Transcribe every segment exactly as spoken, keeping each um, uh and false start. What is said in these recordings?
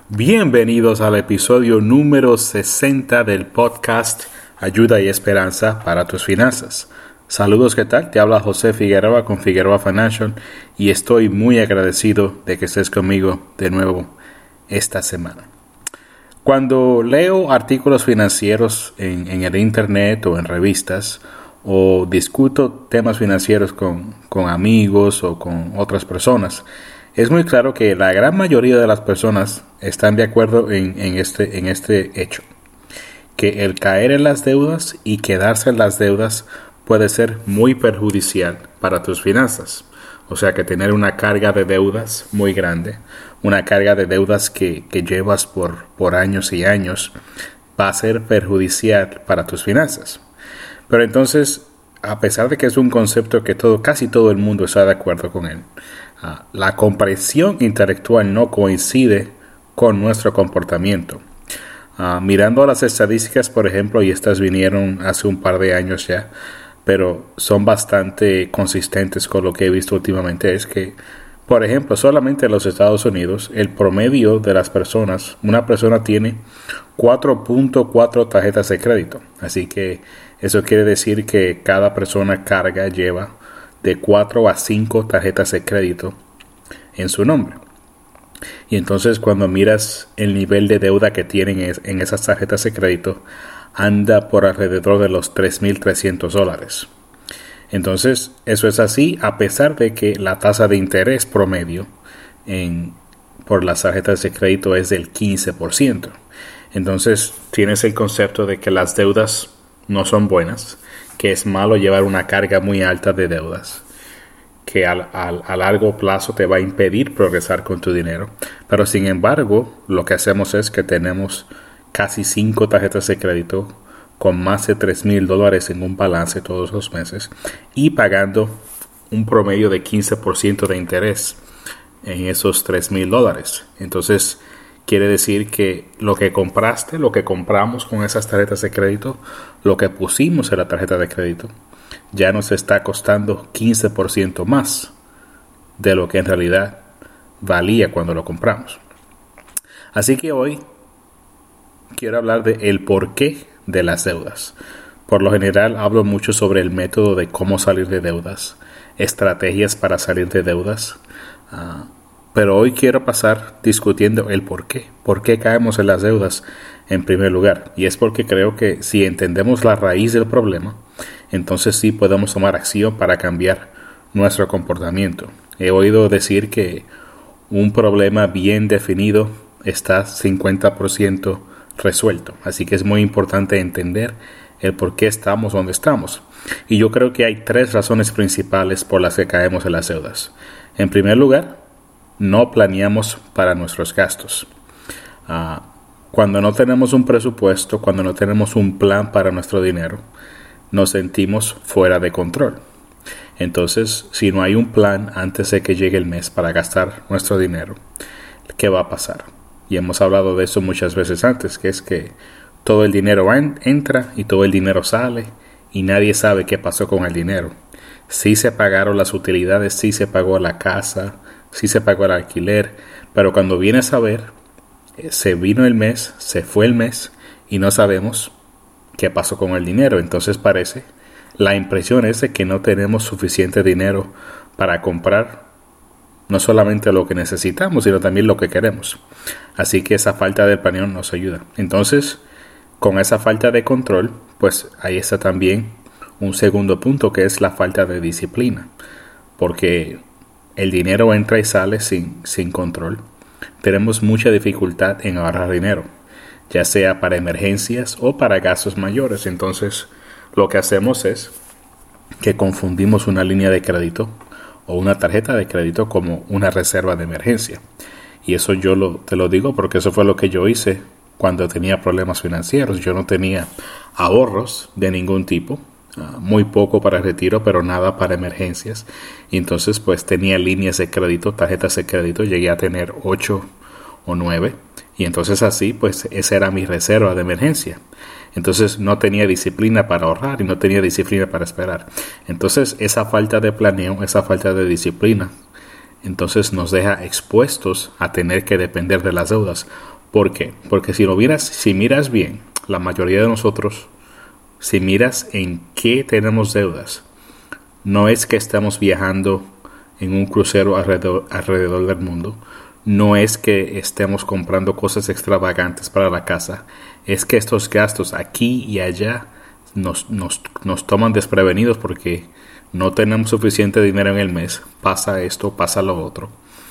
Bienvenidos al episodio número sesenta del podcast Ayuda y Esperanza para tus finanzas. Saludos, ¿qué tal? Te habla José Figueroa con Figueroa Financial y estoy muy agradecido de que estés conmigo de nuevo esta semana. Cuando leo artículos financieros en, en el internet o en revistas o discuto temas financieros con, con amigos o con otras personas, es muy claro que la gran mayoría de las personas están de acuerdo en, en, este, en este hecho, que el caer en las deudas y quedarse en las deudas puede ser muy perjudicial para tus finanzas. O sea que tener una carga de deudas muy grande, una carga de deudas que, que llevas por, por años y años, va a ser perjudicial para tus finanzas. Pero entonces, a pesar de que es un concepto que todo, casi todo el mundo está de acuerdo con él, uh, la comprensión intelectual no coincide con nuestro comportamiento. Uh, mirando las estadísticas, por ejemplo, y estas vinieron hace un par de años ya, pero son bastante consistentes con lo que he visto últimamente, es que, por ejemplo, solamente en los Estados Unidos, el promedio de las personas, una persona tiene cuatro punto cuatro tarjetas de crédito. Así que eso quiere decir que cada persona carga, lleva de cuatro a cinco tarjetas de crédito en su nombre. Y entonces cuando miras el nivel de deuda que tienen en esas tarjetas de crédito, anda por alrededor de los tres mil trescientos dólares. Entonces, eso es así a pesar de que la tasa de interés promedio en, por las tarjetas de crédito es del quince por ciento. Entonces, tienes el concepto de que las deudas no son buenas, que es malo llevar una carga muy alta de deudas, que al, al, a largo plazo te va a impedir progresar con tu dinero. Pero sin embargo, lo que hacemos es que tenemos casi cinco tarjetas de crédito con más de tres mil dólares en un balance todos los meses y pagando un promedio de quince por ciento de interés en esos tres mil dólares. Entonces, quiere decir que lo que compraste, lo que compramos con esas tarjetas de crédito, lo que pusimos en la tarjeta de crédito, ya nos está costando quince por ciento más de lo que en realidad valía cuando lo compramos. Así que hoy quiero hablar de el porqué de las deudas. Por lo general hablo mucho sobre el método de cómo salir de deudas, estrategias para salir de deudas, uh, pero hoy quiero pasar discutiendo el porqué. ¿Por qué caemos en las deudas en primer lugar? Y es porque creo que si entendemos la raíz del problema, entonces sí podemos tomar acción para cambiar nuestro comportamiento. He oído decir que un problema bien definido está cincuenta por ciento resuelto. Así que es muy importante entender el por qué estamos donde estamos. Y yo creo que hay tres razones principales por las que caemos en las deudas. En primer lugar, no planeamos para nuestros gastos. Uh, cuando no tenemos un presupuesto, cuando no tenemos un plan para nuestro dinero, nos sentimos fuera de control. Entonces, si no hay un plan antes de que llegue el mes para gastar nuestro dinero, ¿qué va a pasar? Y hemos hablado de eso muchas veces antes, que es que todo el dinero entra y todo el dinero sale y nadie sabe qué pasó con el dinero. Sí se pagaron las utilidades, sí se pagó la casa, sí se pagó el alquiler, pero cuando vienes a ver, se vino el mes, se fue el mes y no sabemos qué pasó con el dinero. Entonces parece, la impresión es de que no tenemos suficiente dinero para comprar no solamente lo que necesitamos, sino también lo que queremos. Así que esa falta de planeo nos ayuda. Entonces, con esa falta de control, pues ahí está también un segundo punto, que es la falta de disciplina. Porque el dinero entra y sale sin, sin control. Tenemos mucha dificultad en ahorrar dinero, ya sea para emergencias o para gastos mayores. Entonces, lo que hacemos es que confundimos una línea de crédito o una tarjeta de crédito como una reserva de emergencia. Y eso yo lo, te lo digo porque eso fue lo que yo hice cuando tenía problemas financieros. Yo no tenía ahorros de ningún tipo, uh, muy poco para retiro, pero nada para emergencias. Y entonces pues tenía líneas de crédito, tarjetas de crédito, llegué a tener ocho o nueve. Y entonces así pues esa era mi reserva de emergencia. Entonces no tenía disciplina para ahorrar y no tenía disciplina para esperar. Entonces esa falta de planeo, esa falta de disciplina, entonces nos deja expuestos a tener que depender de las deudas ¿Por qué? Porque si lo miras, si miras bien, la mayoría de nosotros, si miras en qué tenemos deudas, no es que estamos viajando en un crucero alrededor, alrededor del mundo, no es que estemos comprando cosas extravagantes para la casa, es que estos gastos aquí y allá nos, nos, nos toman desprevenidos porque no tenemos suficiente dinero en el mes, pasa esto, pasa lo otro,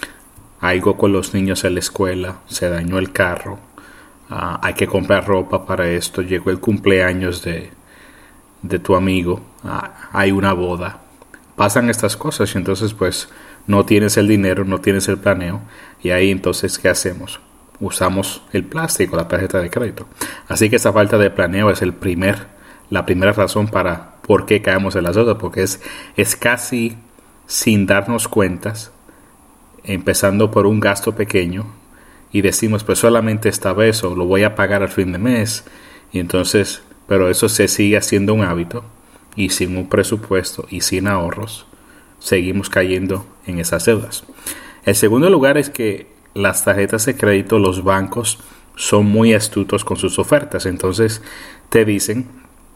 algo con los niños en la escuela, se dañó el carro, uh, hay que comprar ropa para esto, llegó el cumpleaños de, de tu amigo, uh, hay una boda, pasan estas cosas y entonces pues no tienes el dinero, no tienes el planeo y ahí entonces ¿qué hacemos? Usamos el plástico, la tarjeta de crédito. Así que esa falta de planeo es el primer, la primera razón para por qué caemos en las deudas, porque es, es casi sin darnos cuentas, empezando por un gasto pequeño y decimos pues solamente esta vez o lo voy a pagar al fin de mes y entonces, pero eso se sigue haciendo un hábito y sin un presupuesto y sin ahorros seguimos cayendo en esas deudas. El segundo lugar es que las tarjetas de crédito, los bancos son muy astutos con sus ofertas. Entonces te dicen,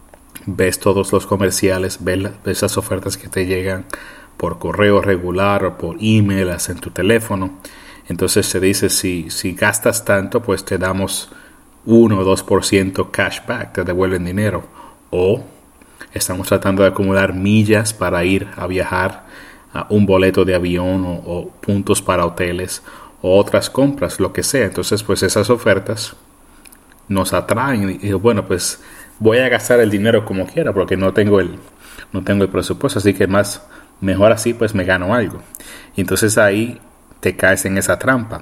ves todos los comerciales, ves, ves esas ofertas que te llegan por correo regular o por email, en tu teléfono. Entonces se dice, si, si gastas tanto, pues te damos uno o dos por ciento cashback, te devuelven dinero. O estamos tratando de acumular millas para ir a viajar, a un boleto de avión o, o puntos para hoteles o otras compras, lo que sea. Entonces pues esas ofertas nos atraen y bueno, pues voy a gastar el dinero como quiera porque no tengo el, no tengo el presupuesto, así que más mejor así pues me gano algo. Y entonces ahí te caes en esa trampa.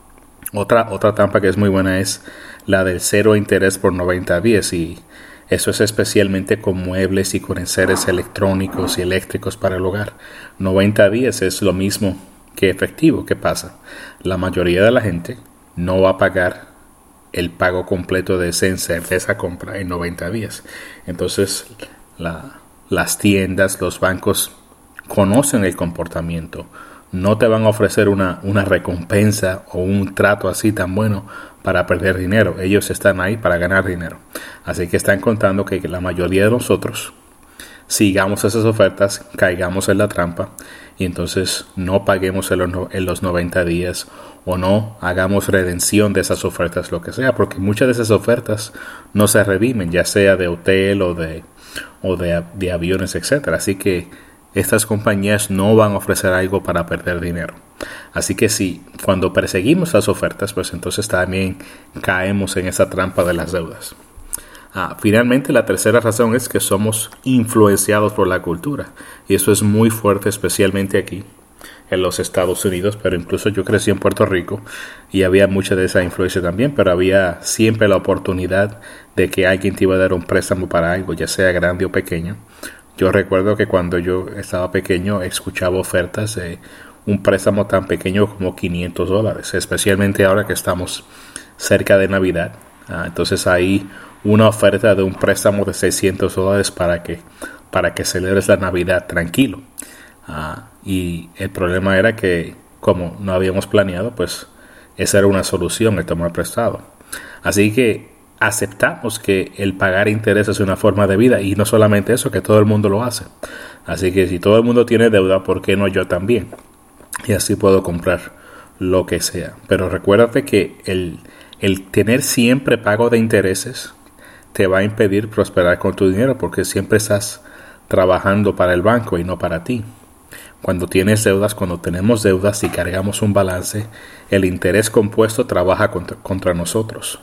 Otra, otra trampa que es muy buena es la del cero interés por noventa días y eso es especialmente con muebles y con enseres electrónicos y eléctricos para el hogar. noventa días es lo mismo que efectivo. ¿Qué pasa? La mayoría de la gente no va a pagar el pago completo de ese enser, de esa compra en noventa días. Entonces la, las tiendas, los bancos conocen el comportamiento. No te van a ofrecer una, una recompensa o un trato así tan bueno para perder dinero. Ellos están ahí para ganar dinero. Así que están contando que la mayoría de nosotros sigamos esas ofertas, caigamos en la trampa y entonces no paguemos en los, en los noventa días o no hagamos redención de esas ofertas, lo que sea, porque muchas de esas ofertas no se redimen, ya sea de hotel o de, o de, de aviones, etcétera. Así que estas compañías no van a ofrecer algo para perder dinero. Así que si cuando perseguimos las ofertas, pues entonces también caemos en esa trampa de las deudas. Ah, finalmente, la tercera razón es que somos influenciados por la cultura. Y eso es muy fuerte, especialmente aquí en los Estados Unidos. Pero incluso yo crecí en Puerto Rico y había mucha de esa influencia también. Pero había siempre la oportunidad de que alguien te iba a dar un préstamo para algo, ya sea grande o pequeño. Yo recuerdo que cuando yo estaba pequeño escuchaba ofertas de un préstamo tan pequeño como quinientos dólares, especialmente ahora que estamos cerca de Navidad. Ah, entonces hay una oferta de un préstamo de seiscientos dólares para que, para que celebres la Navidad tranquilo. Ah, y el problema era que como no habíamos planeado, pues esa era una solución, el tomar prestado. Así que aceptamos que el pagar interés es una forma de vida y no solamente eso, que todo el mundo lo hace. Así que si todo el mundo tiene deuda, ¿por qué no yo también? Y así puedo comprar lo que sea. Pero recuérdate que el, el tener siempre pago de intereses te va a impedir prosperar con tu dinero porque siempre estás trabajando para el banco y no para ti. Cuando tienes deudas, cuando tenemos deudas y cargamos un balance, el interés compuesto trabaja contra, contra nosotros.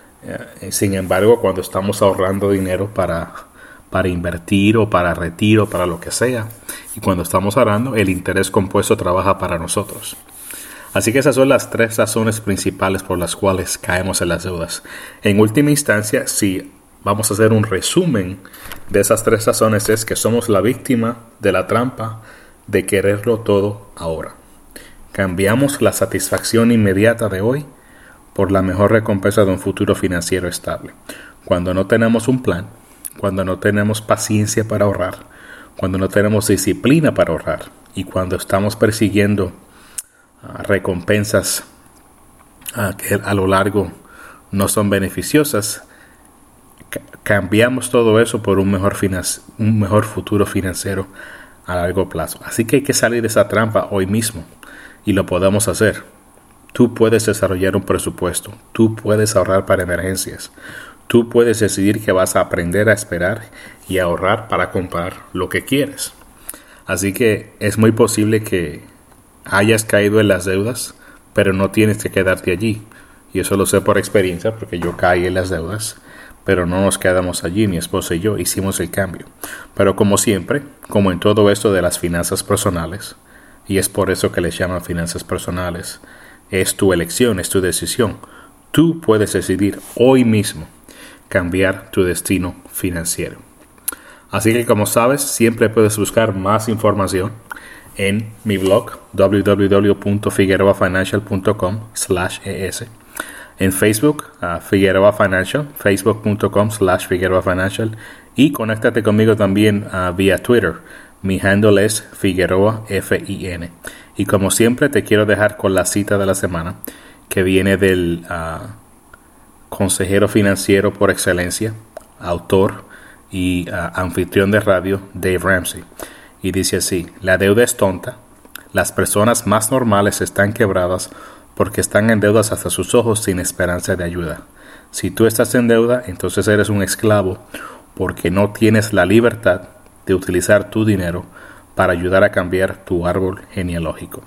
Sin embargo, cuando estamos ahorrando dinero para, para invertir o para retiro, para lo que sea, y cuando estamos ahorrando, el interés compuesto trabaja para nosotros. Así que esas son las tres razones principales por las cuales caemos en las deudas. En última instancia, si vamos a hacer un resumen de esas tres razones, es que somos la víctima de la trampa de quererlo todo ahora. Cambiamos la satisfacción inmediata de hoy por la mejor recompensa de un futuro financiero estable. Cuando no tenemos un plan, cuando no tenemos paciencia para ahorrar, cuando no tenemos disciplina para ahorrar y cuando estamos persiguiendo uh, recompensas uh, que a lo largo no son beneficiosas, cambiamos todo eso por un mejor, finan- un mejor futuro financiero a largo plazo. Así que hay que salir de esa trampa hoy mismo y lo podemos hacer. Tú puedes desarrollar un presupuesto, tú puedes ahorrar para emergencias, tú puedes decidir que vas a aprender a esperar y a ahorrar para comprar lo que quieres. Así que es muy posible que hayas caído en las deudas, pero no tienes que quedarte allí. Y eso lo sé por experiencia, porque yo caí en las deudas, pero no nos quedamos allí, mi esposa y yo hicimos el cambio. Pero como siempre, como en todo esto de las finanzas personales, y es por eso que les llaman finanzas personales, es tu elección, es tu decisión. Tú puedes decidir hoy mismo cambiar tu destino financiero. Así que, como sabes, siempre puedes buscar más información en mi blog w w w punto figueroa financial punto com slash e s, en Facebook uh, Figueroa Financial, facebook punto com slash Figueroa Financial, y conéctate conmigo también uh, vía Twitter. Mi handle es Figueroa F I N. Y como siempre te quiero dejar con la cita de la semana, que viene del uh, consejero financiero por excelencia, autor y uh, anfitrión de radio Dave Ramsey. Y dice así: la deuda es tonta. Las personas más normales están quebradas porque están en deudas hasta sus ojos sin esperanza de ayuda. Si tú estás en deuda, entonces eres un esclavo porque no tienes la libertad de utilizar tu dinero para ayudar a cambiar tu árbol genealógico.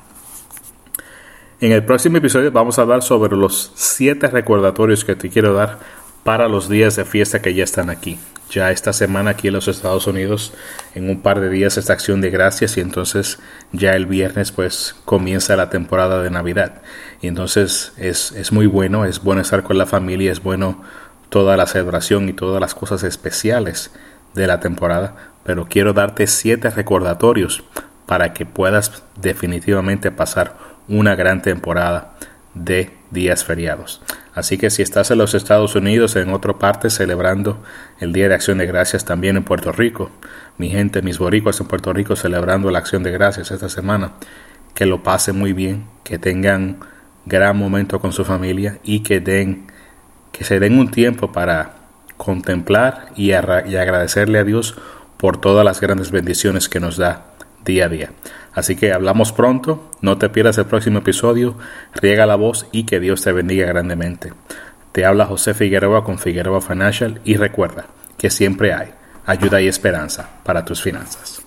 En el próximo episodio vamos a hablar sobre los siete recordatorios que te quiero dar para los días de fiesta que ya están aquí. Ya esta semana aquí en los Estados Unidos, en un par de días esta acción de gracias, y entonces ya el viernes pues comienza la temporada de Navidad. Y entonces es, es muy bueno, es bueno estar con la familia, es bueno toda la celebración y todas las cosas especiales de la temporada, pero quiero darte siete recordatorios para que puedas definitivamente pasar una gran temporada de días feriados. Así que si estás en los Estados Unidos, en otra parte, celebrando el Día de Acción de Gracias, también en Puerto Rico, mi gente, mis boricuas en Puerto Rico celebrando la Acción de Gracias esta semana, que lo pasen muy bien, que tengan gran momento con su familia y que den, que se den un tiempo para contemplar y, a, y agradecerle a Dios por todas las grandes bendiciones que nos da día a día. Así que hablamos pronto, no te pierdas el próximo episodio, riega la voz y que Dios te bendiga grandemente. Te habla José Figueroa con Figueroa Financial, y recuerda que siempre hay ayuda y esperanza para tus finanzas.